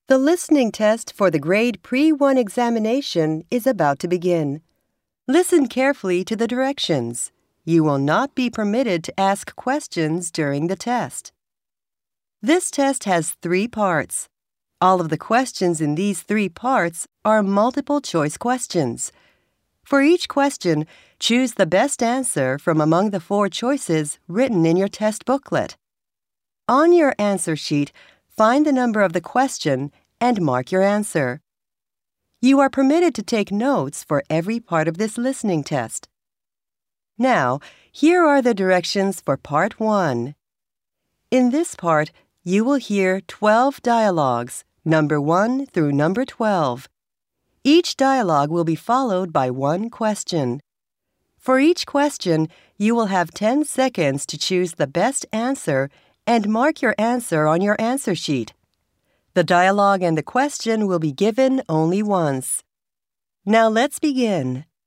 The listening test for the Grade Pre-1 examination is about to begin. Listen carefully to the directions. You will not be permitted to ask questions during the test. This test has 3 parts. All of the questions in these 3 parts are multiple-choice questions. For each question, choose the best answer from among the 4 choices written in your test booklet. On your answer sheet, find the number of the question and mark your answer. You are permitted to take notes for every part of this listening test. Now, here are the directions for Part 1. In this part, you will hear 12 dialogues, number 1 through number 12. Each dialogue will be followed by 1 question. For each question, you will have 10 seconds to choose the best answer and mark your answer on your answer sheet. The dialogue and the question will be given only once. Now let's begin.